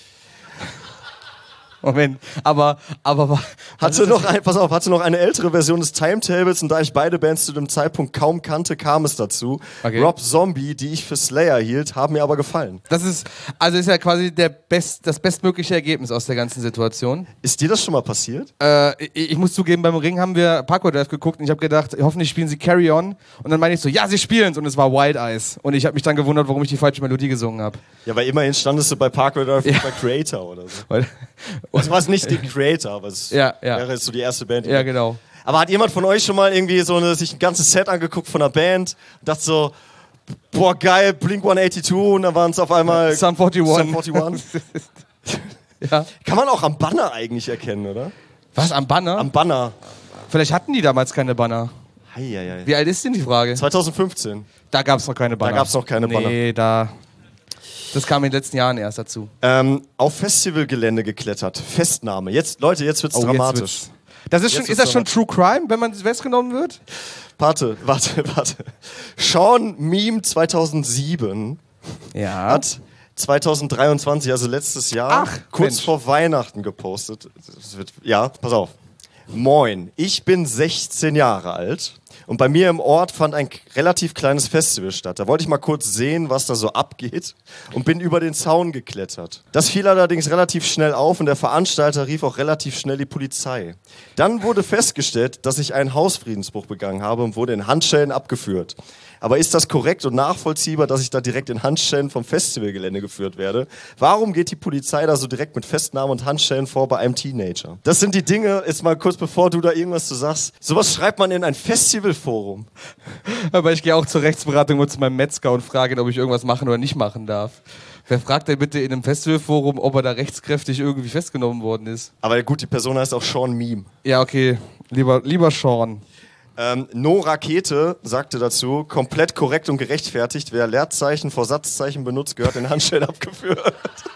[SPEAKER 1] Moment, aber
[SPEAKER 2] Hatte noch eine ältere Version des Timetables und da ich beide Bands zu dem Zeitpunkt kaum kannte, kam es dazu.
[SPEAKER 1] Okay.
[SPEAKER 2] Rob Zombie, die ich für Slayer hielt, haben mir aber gefallen.
[SPEAKER 1] das ist ja quasi das bestmögliche Ergebnis aus der ganzen Situation.
[SPEAKER 2] Ist dir das schon mal passiert?
[SPEAKER 1] Ich muss zugeben, beim Ring haben wir Parkour Drive geguckt und ich habe gedacht, hoffentlich spielen sie Carry On. Und dann meine ich so, ja, sie spielen's und es war Wild Eyes. Und ich habe mich dann gewundert, warum ich die falsche Melodie gesungen habe.
[SPEAKER 2] Ja, weil immerhin standest du bei Parkway Drive und bei Creator oder so. Das war nicht die Creator, aber es wäre jetzt so die erste Band.
[SPEAKER 1] Ja, genau.
[SPEAKER 2] Aber hat jemand von euch schon mal irgendwie sich ein ganzes Set angeguckt von einer Band und dachte so, boah geil, Blink 182 und dann waren es auf einmal
[SPEAKER 1] Sum 41.
[SPEAKER 2] Sum 41.
[SPEAKER 1] Ja.
[SPEAKER 2] Kann man auch am Banner eigentlich erkennen, oder?
[SPEAKER 1] Was, am Banner?
[SPEAKER 2] Am Banner.
[SPEAKER 1] Vielleicht hatten die damals keine Banner.
[SPEAKER 2] Heieiei.
[SPEAKER 1] Wie alt ist denn die Frage?
[SPEAKER 2] 2015.
[SPEAKER 1] Da gab es noch keine Banner. Nee, das kam in den letzten Jahren erst dazu.
[SPEAKER 2] Auf Festivalgelände geklettert. Festnahme. Jetzt wird's dramatisch.
[SPEAKER 1] Ist das schon True Crime, wenn man festgenommen wird?
[SPEAKER 2] Warte. Sean Meme 2007 hat 2023, also letztes Jahr, kurz vor Weihnachten gepostet. Pass auf. Moin, ich bin 16 Jahre alt und bei mir im Ort fand ein relativ kleines Festival statt. Da wollte ich mal kurz sehen, was da so abgeht und bin über den Zaun geklettert. Das fiel allerdings relativ schnell auf und der Veranstalter rief auch relativ schnell die Polizei. Dann wurde festgestellt, dass ich einen Hausfriedensbruch begangen habe und wurde in Handschellen abgeführt. Aber ist das korrekt und nachvollziehbar, dass ich da direkt in Handschellen vom Festivalgelände geführt werde? Warum geht die Polizei da so direkt mit Festnahme und Handschellen vor bei einem Teenager? Das sind die Dinge, jetzt mal kurz bevor du da irgendwas zu sagst. Sowas schreibt man in ein Festivalforum.
[SPEAKER 1] Aber ich gehe auch zur Rechtsberatung und zu meinem Metzger und frage ihn, ob ich irgendwas machen oder nicht machen darf. Wer fragt denn bitte in einem Festivalforum, ob er da rechtskräftig irgendwie festgenommen worden ist?
[SPEAKER 2] Aber gut, die Person heißt auch Sean Meme.
[SPEAKER 1] Ja, okay. Lieber Sean.
[SPEAKER 2] No Rakete sagte dazu, komplett korrekt und gerechtfertigt, wer Leerzeichen vor Satzzeichen benutzt, gehört in Handschellen abgeführt.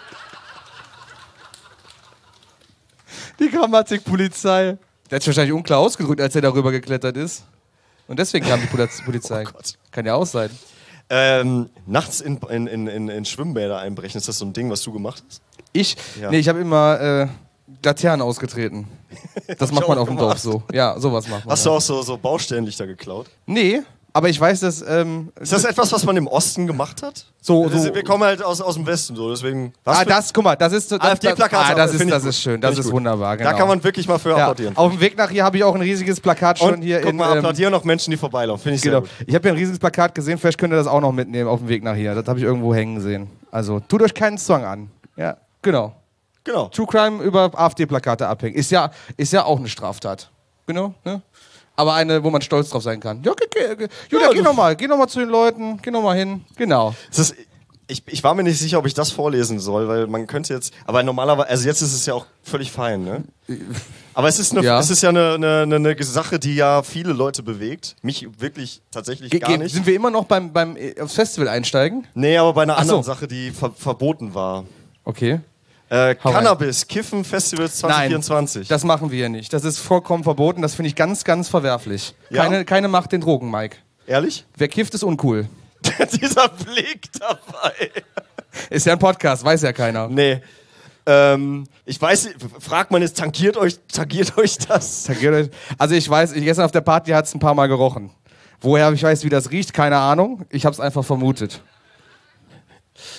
[SPEAKER 1] Die Grammatikpolizei. Der hat wahrscheinlich unklar ausgedrückt, als er darüber geklettert ist. Und deswegen kam die Polizei.
[SPEAKER 2] Oh Gott.
[SPEAKER 1] Kann ja auch sein.
[SPEAKER 2] Nachts in Schwimmbäder einbrechen, ist das so ein Ding, was du gemacht hast?
[SPEAKER 1] Ich?
[SPEAKER 2] Ja.
[SPEAKER 1] Nee, ich habe immer Laternen ausgetreten. Das macht man auf dem Dorf so. Ja, sowas macht man.
[SPEAKER 2] Hast du auch so Baustellenlichter geklaut?
[SPEAKER 1] Nee, aber ich weiß, dass...
[SPEAKER 2] ist das etwas, was man im Osten gemacht hat? Wir kommen halt aus dem Westen, so deswegen...
[SPEAKER 1] Guck mal, das ist...
[SPEAKER 2] AfD-Plakat.
[SPEAKER 1] Das ist schön, das ist wunderbar, genau.
[SPEAKER 2] Da kann man wirklich mal für applaudieren.
[SPEAKER 1] Auf dem Weg nach hier habe ich auch ein riesiges Plakat schon hier
[SPEAKER 2] guck mal, applaudieren noch Menschen, die vorbeilaufen, finde ich sehr gut.
[SPEAKER 1] Ich habe hier ein riesiges Plakat gesehen, vielleicht könnt ihr das auch noch mitnehmen auf dem Weg nach hier. Das habe ich irgendwo hängen sehen. Also, tut euch keinen Zwang an. Ja, genau. True Crime über AfD-Plakate abhängen. Ist ja auch eine Straftat. Genau, ne? Aber eine, wo man stolz drauf sein kann. Ja, Julia, geh noch mal zu den Leuten, geh noch mal hin. Genau.
[SPEAKER 2] Ich war mir nicht sicher, ob ich das vorlesen soll, weil man könnte jetzt, aber normalerweise, also jetzt ist es ja auch völlig fein, ne? Aber es ist ja eine Sache, die ja viele Leute bewegt. Mich wirklich tatsächlich gar nicht.
[SPEAKER 1] Sind wir immer noch beim aufs Festival einsteigen?
[SPEAKER 2] Nee, aber bei einer anderen Sache, die verboten war.
[SPEAKER 1] Okay.
[SPEAKER 2] Cannabis, Kiffen, Festivals 2024.
[SPEAKER 1] Nein, das machen wir hier nicht. Das ist vollkommen verboten. Das finde ich ganz, ganz verwerflich. Ja? Keine Macht den Drogen, Mike.
[SPEAKER 2] Ehrlich?
[SPEAKER 1] Wer kifft, ist uncool.
[SPEAKER 2] Dieser Blick dabei.
[SPEAKER 1] Ist ja ein Podcast, weiß ja keiner.
[SPEAKER 2] Nee. Ich weiß, fragt man jetzt, tangiert euch das?
[SPEAKER 1] Also ich weiß, gestern auf der Party hat es ein paar Mal gerochen. Woher ich weiß, wie das riecht, keine Ahnung. Ich habe es einfach vermutet.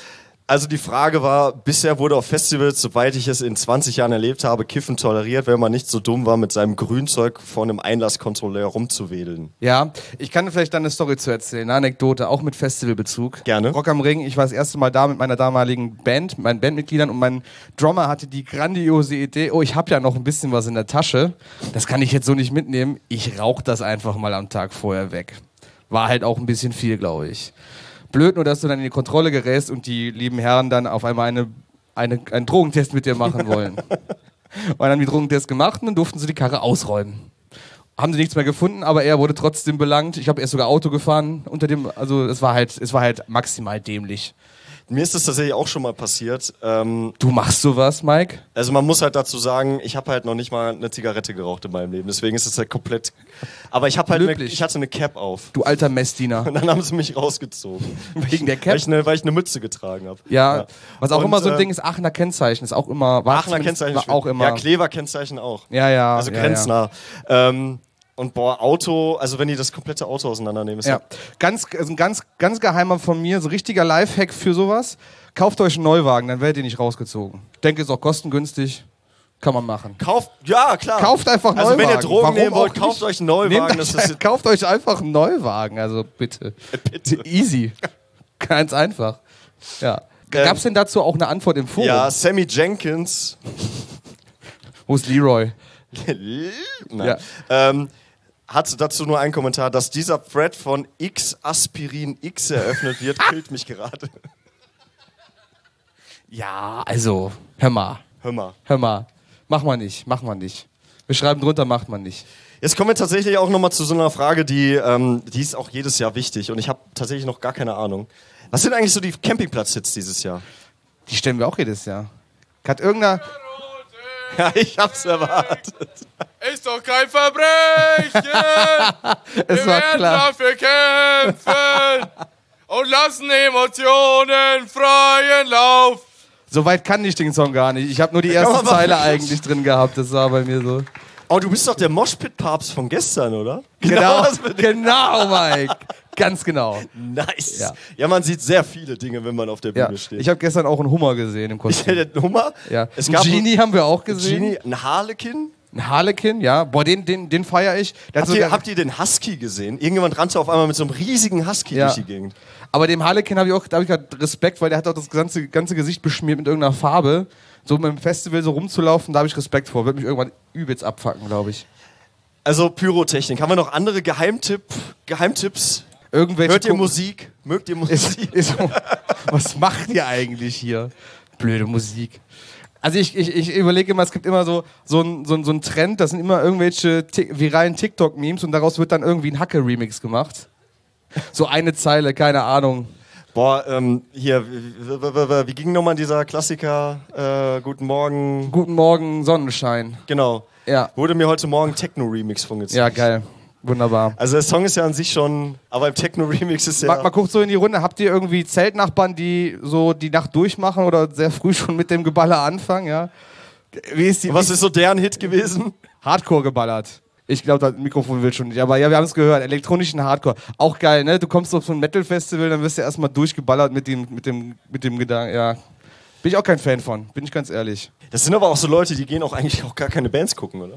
[SPEAKER 2] Also die Frage war, bisher wurde auf Festivals, soweit ich es in 20 Jahren erlebt habe, Kiffen toleriert, wenn man nicht so dumm war, mit seinem Grünzeug vor einem Einlasskontrolleur rumzuwedeln.
[SPEAKER 1] Ja, ich kann vielleicht dann eine Story zu erzählen, eine Anekdote, auch mit Festivalbezug.
[SPEAKER 2] Gerne.
[SPEAKER 1] Rock am Ring, ich war das erste Mal da mit meiner damaligen Band, mit meinen Bandmitgliedern, und mein Drummer hatte die grandiose Idee, oh, ich habe ja noch ein bisschen was in der Tasche, das kann ich jetzt so nicht mitnehmen, ich rauche das einfach mal am Tag vorher weg. War halt auch ein bisschen viel, glaube ich. Blöd nur, dass du dann in die Kontrolle gerätst und die lieben Herren dann auf einmal einen Drogentest mit dir machen wollen. Und dann haben die Drogentest gemacht und dann durften sie die Karre ausräumen. Haben sie nichts mehr gefunden, aber er wurde trotzdem belangt. Ich habe erst sogar Auto gefahren also es war halt maximal dämlich.
[SPEAKER 2] Mir ist das tatsächlich auch schon mal passiert.
[SPEAKER 1] Du machst sowas, Mike?
[SPEAKER 2] Also man muss halt dazu sagen, ich habe halt noch nicht mal eine Zigarette geraucht in meinem Leben, deswegen ist es halt komplett... Aber ich hatte eine Cap auf.
[SPEAKER 1] Du alter Messdiener.
[SPEAKER 2] Und dann haben sie mich rausgezogen.
[SPEAKER 1] Wegen der Cap?
[SPEAKER 2] Weil ich eine Mütze getragen habe.
[SPEAKER 1] Ja, was auch
[SPEAKER 2] Und,
[SPEAKER 1] immer so ein Ding ist, Aachener Kennzeichen ist auch immer...
[SPEAKER 2] Aachener Kennzeichen
[SPEAKER 1] war auch immer.
[SPEAKER 2] Ja, Klever-Kennzeichen auch.
[SPEAKER 1] Ja.
[SPEAKER 2] Also
[SPEAKER 1] ja,
[SPEAKER 2] grenznah. Und boah, Auto, also wenn die das komplette Auto auseinandernehmen, ist
[SPEAKER 1] ja. Ganz geheimer von mir, so richtiger Lifehack für sowas. Kauft euch einen Neuwagen, dann werdet ihr nicht rausgezogen. Ich denke, ist auch kostengünstig. Kann man machen.
[SPEAKER 2] Ja, klar.
[SPEAKER 1] Kauft einfach einen
[SPEAKER 2] Also
[SPEAKER 1] Neuwagen.
[SPEAKER 2] wenn ihr Drogen
[SPEAKER 1] Warum
[SPEAKER 2] nehmen wollt,
[SPEAKER 1] auch
[SPEAKER 2] kauft
[SPEAKER 1] nicht?
[SPEAKER 2] euch einen Neuwagen.
[SPEAKER 1] Kauft euch einfach einen Neuwagen, also bitte.
[SPEAKER 2] Bitte.
[SPEAKER 1] Easy. Ganz einfach. Ja. Gab es denn dazu auch eine Antwort im Forum?
[SPEAKER 2] Ja, Sammy Jenkins.
[SPEAKER 1] Wo ist Leroy?
[SPEAKER 2] Nein. Hat dazu nur einen Kommentar, dass dieser Thread von X Aspirin X eröffnet wird, killt mich gerade.
[SPEAKER 1] Ja, also, hör mal. Mach mal nicht. Wir schreiben drunter, macht man nicht.
[SPEAKER 2] Jetzt kommen wir tatsächlich auch nochmal zu so einer Frage, die ist auch jedes Jahr wichtig und ich habe tatsächlich noch gar keine Ahnung. Was sind eigentlich so die Campingplatz-Hits dieses Jahr?
[SPEAKER 1] Die stellen wir auch jedes Jahr. Hat irgendeiner...
[SPEAKER 2] Ja, ich hab's erwartet.
[SPEAKER 6] Ist doch kein Verbrechen!
[SPEAKER 1] Es war klar.
[SPEAKER 6] Dafür kämpfen und lassen Emotionen freien Lauf.
[SPEAKER 1] Soweit kann ich den Song gar nicht. Ich habe nur die erste Zeile eigentlich drin gehabt. Das war bei mir so.
[SPEAKER 2] Oh, du bist doch der Moshpit-Papst von gestern, oder?
[SPEAKER 1] Genau, Mike. Ganz genau.
[SPEAKER 2] Nice. Ja, man sieht sehr viele Dinge, wenn man auf der Bühne steht.
[SPEAKER 1] Ich habe gestern auch einen Hummer gesehen im Kostüm.
[SPEAKER 2] Den Hummer?
[SPEAKER 1] Ja.
[SPEAKER 2] Es
[SPEAKER 1] Einen
[SPEAKER 2] gab
[SPEAKER 1] Genie haben wir auch gesehen.
[SPEAKER 2] Genie, ein Harlekin?
[SPEAKER 1] Ein Harlekin, ja. Boah, den feiere ich.
[SPEAKER 2] Habt ihr den Husky gesehen? Irgendjemand rannte auf einmal mit so einem riesigen Husky durch die Gegend.
[SPEAKER 1] Aber dem Harlekin da habe ich gerade Respekt, weil der hat auch das ganze Gesicht beschmiert mit irgendeiner Farbe. So mit dem Festival so rumzulaufen, da habe ich Respekt vor. Wird mich irgendwann übelst abfacken, glaube ich.
[SPEAKER 2] Also Pyrotechnik. Haben wir noch andere Geheimtipps? Hört ihr Musik? Mögt ihr Musik?
[SPEAKER 1] Was macht ihr eigentlich hier? Blöde Musik. Also ich überlege immer, es gibt immer so einen Trend, das sind immer irgendwelche viralen TikTok-Memes und daraus wird dann irgendwie ein Hacke-Remix gemacht. So eine Zeile, keine Ahnung.
[SPEAKER 2] Boah, hier, wie ging nochmal dieser Klassiker? Guten Morgen.
[SPEAKER 1] Guten Morgen, Sonnenschein.
[SPEAKER 2] Genau.
[SPEAKER 1] Ja.
[SPEAKER 2] Wurde mir heute Morgen Techno-Remix von gezeigt.
[SPEAKER 1] Ja, geil. Wunderbar.
[SPEAKER 2] Also der Song ist ja an sich schon, aber im Techno-Remix ist ja...
[SPEAKER 1] Mal guckt so in die Runde, habt ihr irgendwie Zeltnachbarn, die so die Nacht durchmachen oder sehr früh schon mit dem Geballer anfangen, ja?
[SPEAKER 2] Was ist so deren Hit gewesen?
[SPEAKER 1] Hardcore geballert. Ich glaube, das Mikrofon will schon nicht, aber ja, wir haben es gehört. Elektronischen Hardcore. Auch geil, ne? Du kommst auf so ein Metal-Festival, dann wirst du erstmal durchgeballert mit dem Gedanken, ja. Bin ich auch kein Fan von, bin ich ganz ehrlich.
[SPEAKER 2] Das sind aber auch so Leute, die gehen auch eigentlich auch gar keine Bands gucken, oder?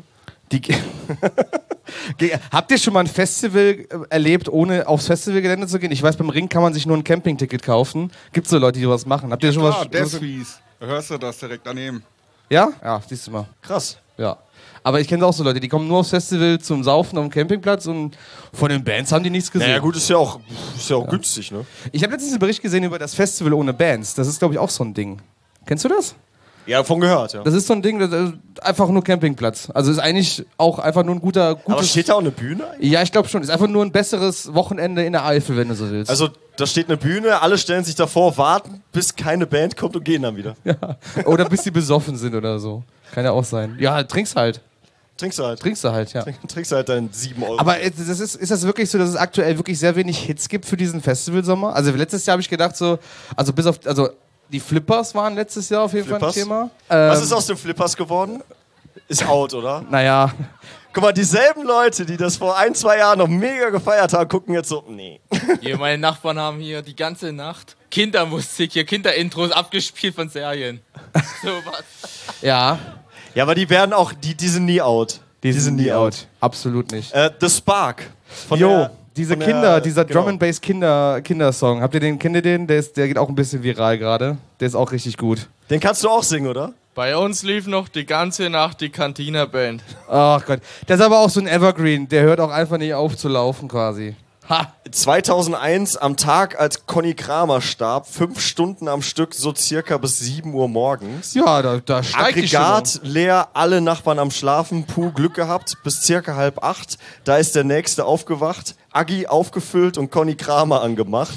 [SPEAKER 1] Habt ihr schon mal ein Festival erlebt, ohne aufs Festivalgelände zu gehen? Ich weiß, beim Ring kann man sich nur ein Campingticket kaufen. Gibt es so Leute, die sowas machen? Habt ihr schon was?
[SPEAKER 4] Deathwies. Hörst du das direkt daneben?
[SPEAKER 1] Ja? Ja, siehst du mal.
[SPEAKER 2] Krass.
[SPEAKER 1] Ja. Aber ich kenne auch so Leute, die kommen nur aufs Festival zum Saufen auf dem Campingplatz und von den Bands haben die nichts gesehen.
[SPEAKER 2] Naja gut, ist ja auch günstig, ne?
[SPEAKER 1] Ich habe letztens einen Bericht gesehen über das Festival ohne Bands. Das ist, glaube ich, auch so ein Ding. Kennst du das?
[SPEAKER 2] Ja, davon gehört, ja.
[SPEAKER 1] Das ist so ein Ding, das ist einfach nur Campingplatz. Also ist eigentlich auch einfach nur ein gutes...
[SPEAKER 2] Aber steht da auch eine Bühne eigentlich?
[SPEAKER 1] Ja, ich glaube schon. Ist einfach nur ein besseres Wochenende in der Eifel, wenn du so willst.
[SPEAKER 2] Also da steht eine Bühne, alle stellen sich davor, warten, bis keine Band kommt und gehen dann wieder.
[SPEAKER 1] Ja. Oder bis die besoffen sind oder so. Kann ja auch sein. Ja, trinkst halt.
[SPEAKER 2] Trinkst du halt,
[SPEAKER 1] ja.
[SPEAKER 2] Trinkst halt deinen 7 Euro.
[SPEAKER 1] Aber ist das wirklich so, dass es aktuell wirklich sehr wenig Hits gibt für diesen Festivalsommer? Also letztes Jahr habe ich gedacht so, also die Flippers waren letztes Jahr auf jeden Fall ein Thema.
[SPEAKER 2] Was ist aus den Flippers geworden? Ist out, oder?
[SPEAKER 1] Naja.
[SPEAKER 2] Guck mal, dieselben Leute, die das vor 1-2 Jahren noch mega gefeiert haben, gucken jetzt so, nee.
[SPEAKER 6] Hier, meine Nachbarn haben hier die ganze Nacht Kindermusik, hier Kinderintros abgespielt von Serien. So was.
[SPEAKER 1] Ja,
[SPEAKER 2] Ja, aber die werden auch, die sind nie out.
[SPEAKER 1] die sind nie out. Absolut nicht.
[SPEAKER 2] The Spark. Von
[SPEAKER 1] Jo,
[SPEAKER 2] der-
[SPEAKER 1] diese
[SPEAKER 2] von
[SPEAKER 1] Kinder,
[SPEAKER 2] der-
[SPEAKER 1] dieser
[SPEAKER 2] genau.
[SPEAKER 1] Drum and Bass Kindersong. Kennt ihr den? Der geht auch ein bisschen viral gerade. Der ist auch richtig gut.
[SPEAKER 2] Den kannst du auch singen, oder?
[SPEAKER 6] Bei uns lief noch die ganze Nacht die Cantina-Band.
[SPEAKER 1] Ach Gott. Das ist aber auch so ein Evergreen. Der hört auch einfach nicht auf zu laufen quasi. Ha!
[SPEAKER 2] 2001 am Tag, als Conny Kramer starb, 5 Stunden am Stück, so circa bis 7 Uhr morgens.
[SPEAKER 1] Ja, da steigt die Stimmung.
[SPEAKER 2] Aggregat leer, alle Nachbarn am Schlafen, puh, Glück gehabt, bis circa 7:30. Da ist der Nächste aufgewacht, Aggi aufgefüllt und Conny Kramer angemacht.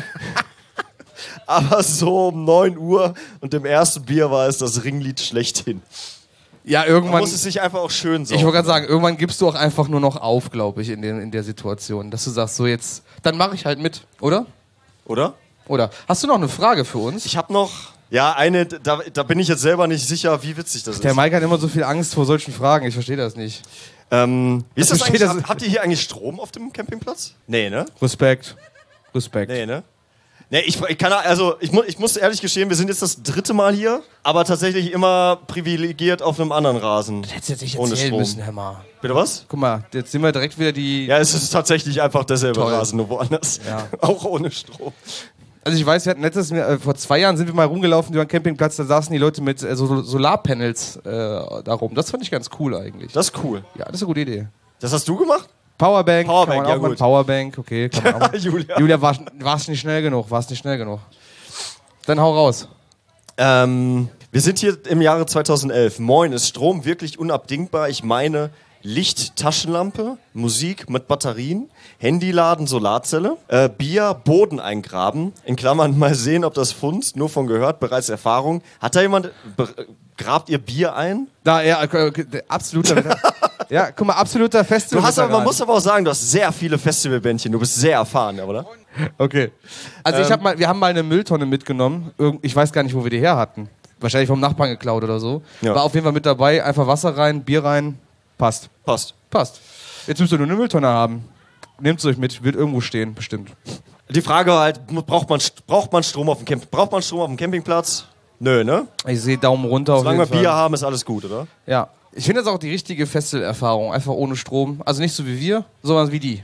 [SPEAKER 2] Aber so um 9 Uhr und dem ersten Bier war es das Ringlied schlechthin.
[SPEAKER 1] Ja,
[SPEAKER 2] Man
[SPEAKER 1] irgendwann.
[SPEAKER 2] muss es sich einfach auch schön
[SPEAKER 1] Ich
[SPEAKER 2] saugen.
[SPEAKER 1] wollte gerade sagen, irgendwann gibst du auch einfach nur noch auf, glaube ich, in der Situation. Dass du sagst, so jetzt, dann mache ich halt mit, oder?
[SPEAKER 2] Oder?
[SPEAKER 1] Oder? Hast du noch eine Frage für uns?
[SPEAKER 2] Ich habe noch, ja, eine, da bin ich jetzt selber nicht sicher, wie witzig das
[SPEAKER 1] Der
[SPEAKER 2] ist.
[SPEAKER 1] Mike hat immer so viel Angst vor solchen Fragen. Ich verstehe das nicht.
[SPEAKER 2] Wie ist das
[SPEAKER 1] verstehe
[SPEAKER 2] eigentlich?
[SPEAKER 1] das-
[SPEAKER 2] Habt ihr hier eigentlich Strom auf dem Campingplatz? Nee, ne?
[SPEAKER 1] Respekt. Respekt.
[SPEAKER 2] Nee, ne? Nee, ich muss ehrlich gestehen, wir sind jetzt das 3. Mal hier, aber tatsächlich immer privilegiert auf einem anderen Rasen.
[SPEAKER 1] Hättest jetzt nicht
[SPEAKER 2] Ohne
[SPEAKER 1] erzählen
[SPEAKER 2] Strom.
[SPEAKER 1] müssen, Herr Ma.
[SPEAKER 2] Bitte was?
[SPEAKER 1] Guck mal, jetzt sind wir direkt wieder die...
[SPEAKER 2] Ja, es ist tatsächlich einfach derselbe
[SPEAKER 1] Toll.
[SPEAKER 2] Rasen, nur woanders.
[SPEAKER 1] Ja.
[SPEAKER 2] Auch ohne Strom.
[SPEAKER 1] Also ich weiß, wir hatten vor 2 Jahren sind wir mal rumgelaufen über den Campingplatz, da saßen die Leute mit so Solarpanels da rum. Das fand ich ganz cool eigentlich.
[SPEAKER 2] Das ist cool.
[SPEAKER 1] Ja, das ist eine gute Idee.
[SPEAKER 2] Das hast du gemacht?
[SPEAKER 1] Powerbank,
[SPEAKER 2] Powerbank,
[SPEAKER 1] kann man
[SPEAKER 2] ja
[SPEAKER 1] auch mal
[SPEAKER 2] gut.
[SPEAKER 1] Powerbank, okay. Kann man auch mal. Julia, war's nicht schnell genug, Dann hau raus.
[SPEAKER 2] Wir sind hier im Jahre 2011. Moin, ist Strom wirklich unabdingbar? Ich meine Licht, Taschenlampe, Musik mit Batterien, Handyladen, Solarzelle, Bier, Boden eingraben, in Klammern mal sehen, ob das funzt, nur von gehört, bereits Erfahrung. Hat da jemand, grabt ihr Bier ein?
[SPEAKER 1] Da, ja, absoluter, ja, guck mal, absoluter Festival.
[SPEAKER 2] Du hast aber, man muss aber auch sagen, du hast sehr viele Festivalbändchen, du bist sehr erfahren, oder?
[SPEAKER 1] Okay. Also wir haben mal eine Mülltonne mitgenommen. Ich weiß gar nicht, wo wir die her hatten. Wahrscheinlich vom Nachbarn geklaut oder so.
[SPEAKER 2] Ja.
[SPEAKER 1] War auf jeden Fall mit dabei. Einfach Wasser rein, Bier rein. Passt.
[SPEAKER 2] Passt.
[SPEAKER 1] Jetzt müsst ihr nur eine Mülltonne haben. Nehmt es euch mit, wird irgendwo stehen, bestimmt.
[SPEAKER 2] Die Frage halt, braucht man Strom auf dem Campingplatz? Nö, ne?
[SPEAKER 1] Ich sehe Daumen runter auf
[SPEAKER 2] Solange wir
[SPEAKER 1] jeden Fall.
[SPEAKER 2] Bier haben, ist alles gut, oder?
[SPEAKER 1] Ja. Ich finde das auch die richtige Festivalerfahrung. Einfach ohne Strom. Also nicht so wie wir, sondern wie die.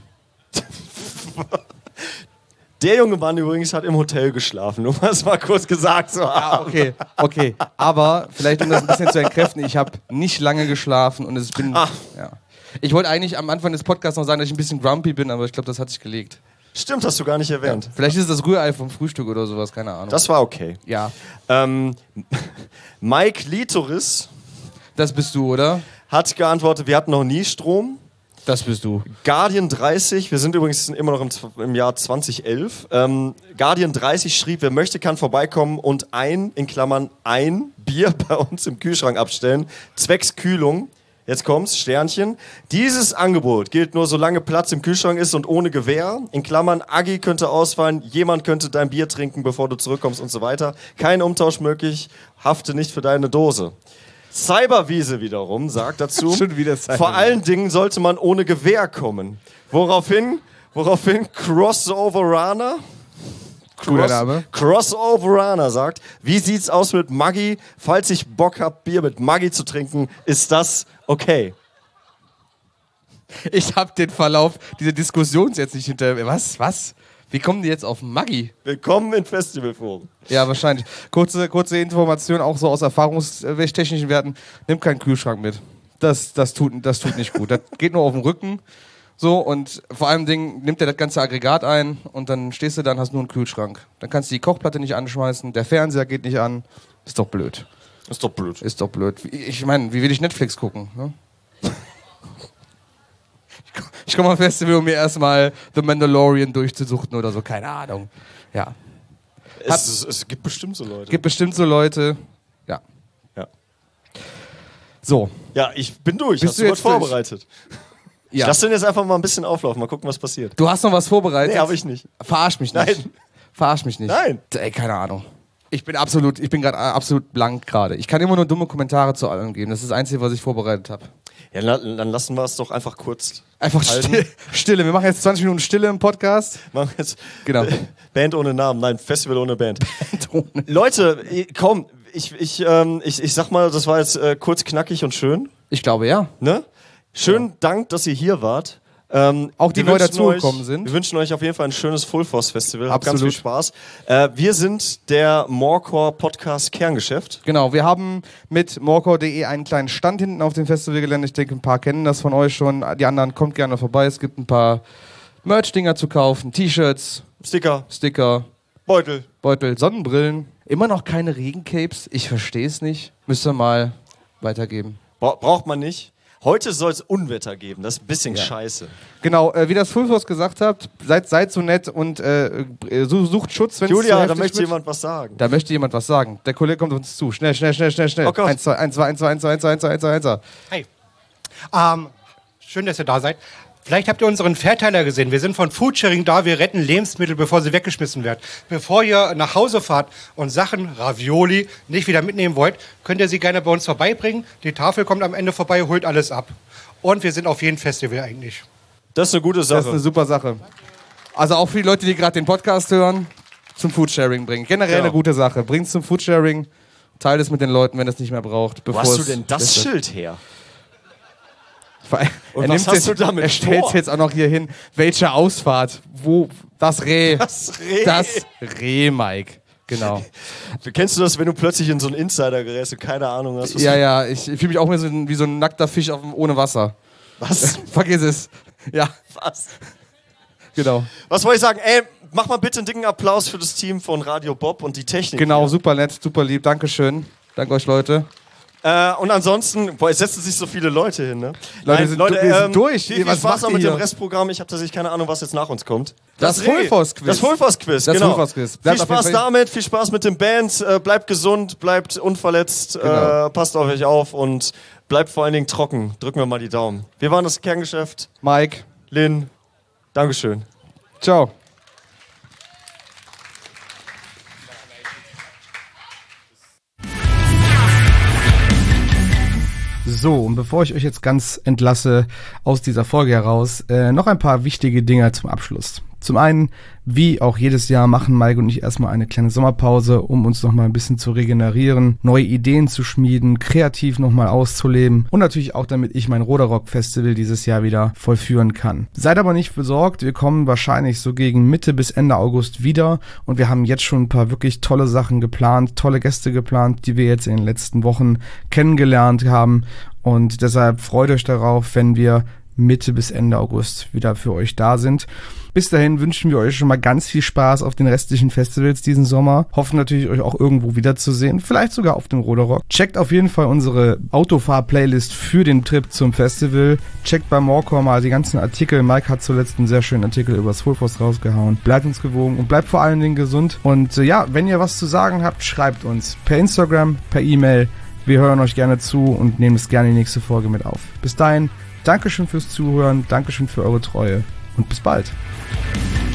[SPEAKER 2] Der junge Mann übrigens hat im Hotel geschlafen, nur mal es mal kurz gesagt zu haben.
[SPEAKER 1] Okay. Aber vielleicht, um das ein bisschen zu entkräften, ich habe nicht lange geschlafen und es bin. Ja. Ich wollte eigentlich am Anfang des Podcasts noch sagen, dass ich ein bisschen grumpy bin, aber ich glaube, das hat sich gelegt.
[SPEAKER 2] Stimmt, hast du gar nicht erwähnt.
[SPEAKER 1] Vielleicht ist es das Rührei vom Frühstück oder sowas, keine Ahnung.
[SPEAKER 2] Das war okay.
[SPEAKER 1] Ja.
[SPEAKER 2] Mike Litoris
[SPEAKER 1] Das bist du, oder?
[SPEAKER 2] hat geantwortet, wir hatten noch nie Strom.
[SPEAKER 1] Das bist du.
[SPEAKER 2] Guardian 30, wir sind übrigens immer noch im Jahr 2011. Guardian 30 schrieb, wer möchte, kann vorbeikommen und ein Bier bei uns im Kühlschrank abstellen, zwecks Kühlung. Jetzt kommt's, Sternchen. Dieses Angebot gilt nur, solange Platz im Kühlschrank ist und ohne Gewähr. In Klammern, Aggi könnte ausfallen, jemand könnte dein Bier trinken, bevor du zurückkommst und so weiter. Kein Umtausch möglich, hafte nicht für deine Dose. Cyberwiese wiederum sagt dazu,
[SPEAKER 1] Schon wieder Cyberwiese.
[SPEAKER 2] vor allen Dingen sollte man ohne Gewehr kommen. Woraufhin Crossoverana
[SPEAKER 1] Cooler Name.
[SPEAKER 2] Crossoverana sagt, wie sieht's aus mit Maggi? Falls ich Bock hab, Bier mit Maggi zu trinken, ist das okay?
[SPEAKER 1] Ich habe den Verlauf dieser Diskussion jetzt nicht hinter. Was? Wie kommen die jetzt auf Maggi?
[SPEAKER 2] Willkommen in Festivalforum.
[SPEAKER 1] Ja, wahrscheinlich. Kurze Information, auch so aus erfahrungstechnischen Werten. Nimm keinen Kühlschrank mit. Das tut nicht gut. Das geht nur auf den Rücken. So, und vor allem nimmt er das ganze Aggregat ein und dann stehst du da und hast nur einen Kühlschrank. Dann kannst du die Kochplatte nicht anschmeißen, der Fernseher geht nicht an. Ist doch blöd.
[SPEAKER 2] Ist doch blöd.
[SPEAKER 1] Ist doch blöd. Ich meine, wie will ich Netflix gucken? Ne? Ich komme am Festival, um mir erstmal The Mandalorian durchzusuchten oder so. Keine Ahnung. Ja.
[SPEAKER 2] Es gibt bestimmt so Leute.
[SPEAKER 1] Gibt bestimmt so Leute. Ja.
[SPEAKER 2] Ja.
[SPEAKER 1] So.
[SPEAKER 2] Ja, ich bin durch.
[SPEAKER 1] Bist
[SPEAKER 2] Hast
[SPEAKER 1] du
[SPEAKER 2] du was
[SPEAKER 1] jetzt durch?
[SPEAKER 2] vorbereitet? Ich
[SPEAKER 1] Ja.
[SPEAKER 2] lass den jetzt einfach mal ein bisschen auflaufen, mal gucken, was passiert.
[SPEAKER 1] Du hast noch was vorbereitet?
[SPEAKER 2] Nee, habe ich nicht.
[SPEAKER 1] Verarsch mich nicht.
[SPEAKER 2] Nein.
[SPEAKER 1] Verarsch mich nicht.
[SPEAKER 2] Nein.
[SPEAKER 1] Ey, keine Ahnung. Ich bin gerade absolut blank gerade. Ich kann immer nur dumme Kommentare zu allem geben. Das ist das Einzige, was ich vorbereitet habe.
[SPEAKER 2] Ja, dann lassen wir es doch einfach kurz.
[SPEAKER 1] Einfach Stille. Wir machen jetzt 20 Minuten Stille im Podcast.
[SPEAKER 2] Machen wir jetzt
[SPEAKER 1] Genau.
[SPEAKER 2] Band ohne Namen, nein, Festival ohne Band. Leute, komm, ich sag mal, das war jetzt kurz, knackig und schön.
[SPEAKER 1] Ich glaube, ja.
[SPEAKER 2] Ne? Schönen Dank, dass ihr hier wart.
[SPEAKER 1] Auch die
[SPEAKER 2] wir
[SPEAKER 1] neu
[SPEAKER 2] wünschen
[SPEAKER 1] dazugekommen sind.
[SPEAKER 2] Wir wünschen euch auf jeden Fall ein schönes Full Force Festival. Habt ganz
[SPEAKER 1] Absolut.
[SPEAKER 2] viel Spaß. Wir sind der Morecore Podcast Kerngeschäft.
[SPEAKER 1] Genau, wir haben mit morecore.de einen kleinen Stand hinten auf dem Festivalgelände. Ich denke, ein paar kennen das von euch schon. Die anderen, kommt gerne vorbei. Es gibt ein paar Merch-Dinger zu kaufen. T-Shirts, Sticker, Beutel, Sonnenbrillen. Immer noch keine Regencapes. Ich verstehe es nicht. Müsst ihr mal weitergeben.
[SPEAKER 2] Braucht man nicht. Heute soll es Unwetter geben. Das ist ein bisschen scheiße.
[SPEAKER 1] Genau, wie das Full Force gesagt hat, seid so nett und sucht Schutz, wenn es
[SPEAKER 2] Julia,
[SPEAKER 1] zu
[SPEAKER 2] da
[SPEAKER 1] heftig
[SPEAKER 2] möchte
[SPEAKER 1] wird.
[SPEAKER 2] jemand was sagen.
[SPEAKER 1] Da möchte jemand was sagen. Der Kollege kommt auf uns zu. Schnell.
[SPEAKER 2] Oh Gott.
[SPEAKER 1] 1, 2, 1, 2, 1, 2, 1, 2, 1, 2, 1, 2, 1, 2, 1, 2.
[SPEAKER 7] Hi. Schön, dass ihr da seid. Vielleicht habt ihr unseren Verteiler gesehen. Wir sind von Foodsharing da. Wir retten Lebensmittel, bevor sie weggeschmissen werden. Bevor ihr nach Hause fahrt und Sachen, Ravioli, nicht wieder mitnehmen wollt, könnt ihr sie gerne bei uns vorbeibringen. Die Tafel kommt am Ende vorbei, holt alles ab. Und wir sind auf jedem Festival eigentlich.
[SPEAKER 2] Das ist eine gute Sache.
[SPEAKER 1] Das ist eine super Sache. Also auch für die Leute, die gerade den Podcast hören, zum Foodsharing bringen. Generell eine gute Sache. Bringt's zum Foodsharing, teilt es mit den Leuten, wenn es nicht mehr braucht.
[SPEAKER 2] Wo hast du denn das Schild her?
[SPEAKER 1] Und was hast du damit Er stellt es jetzt auch noch hier hin. Welche Ausfahrt? Wo? Das Reh.
[SPEAKER 2] Das Reh.
[SPEAKER 1] Das Reh, Mike. Genau.
[SPEAKER 2] Kennst du das, wenn du plötzlich in so einen Insider gerätst und keine Ahnung hast?
[SPEAKER 1] Ja, ich fühle mich auch mehr so, wie so ein nackter Fisch ohne Wasser.
[SPEAKER 2] Was?
[SPEAKER 1] Vergiss es. Ja.
[SPEAKER 2] Was?
[SPEAKER 1] Genau.
[SPEAKER 2] Was wollte ich sagen? Ey, mach mal bitte einen dicken Applaus für das Team von Radio Bob und die Technik.
[SPEAKER 1] Genau,
[SPEAKER 2] hier.
[SPEAKER 1] super nett, super lieb. Dankeschön. Danke euch, Leute.
[SPEAKER 2] Und ansonsten, es setzen sich so viele Leute hin, ne?
[SPEAKER 1] Leute, wir sind durch.
[SPEAKER 2] Viel
[SPEAKER 1] Was
[SPEAKER 2] Spaß
[SPEAKER 1] macht
[SPEAKER 2] noch
[SPEAKER 1] ihr
[SPEAKER 2] mit dem
[SPEAKER 1] hier?
[SPEAKER 2] Restprogramm. Ich habe tatsächlich keine Ahnung, was jetzt nach uns kommt.
[SPEAKER 1] Das Full Force Quiz.
[SPEAKER 2] Das Full Force Quiz,
[SPEAKER 1] Das
[SPEAKER 2] genau.
[SPEAKER 1] Full Force Quiz.
[SPEAKER 2] Viel Spaß damit, viel Spaß mit den Bands. Bleibt gesund, bleibt unverletzt,
[SPEAKER 1] Genau.
[SPEAKER 2] passt auf euch auf und bleibt vor allen Dingen trocken. Drücken wir mal die Daumen. Wir waren das Kerngeschäft.
[SPEAKER 1] Mike.
[SPEAKER 2] Lynn, Dankeschön.
[SPEAKER 1] Ciao. So, und bevor ich euch jetzt ganz entlasse aus dieser Folge heraus, noch ein paar wichtige Dinge zum Abschluss. Zum einen, wie auch jedes Jahr, machen Mike und ich erstmal eine kleine Sommerpause, um uns nochmal ein bisschen zu regenerieren, neue Ideen zu schmieden, kreativ nochmal auszuleben und natürlich auch, damit ich mein Roderock-Festival dieses Jahr wieder vollführen kann. Seid aber nicht besorgt, wir kommen wahrscheinlich so gegen Mitte bis Ende August wieder und wir haben jetzt schon ein paar wirklich tolle Sachen geplant, tolle Gäste geplant, die wir jetzt in den letzten Wochen kennengelernt haben und deshalb freut euch darauf, wenn wir Mitte bis Ende August wieder für euch da sind. Bis dahin wünschen wir euch schon mal ganz viel Spaß auf den restlichen Festivals diesen Sommer. Hoffen natürlich, euch auch irgendwo wiederzusehen. Vielleicht sogar auf dem Roderock. Checkt auf jeden Fall unsere Autofahr-Playlist für den Trip zum Festival. Checkt bei Morecore mal die ganzen Artikel. Mike hat zuletzt einen sehr schönen Artikel über das Full Force rausgehauen. Bleibt uns gewogen und bleibt vor allen Dingen gesund. Und wenn ihr was zu sagen habt, schreibt uns per Instagram, per E-Mail. Wir hören euch gerne zu und nehmen es gerne in die nächste Folge mit auf. Bis dahin, Dankeschön fürs Zuhören, Dankeschön für eure Treue und bis bald.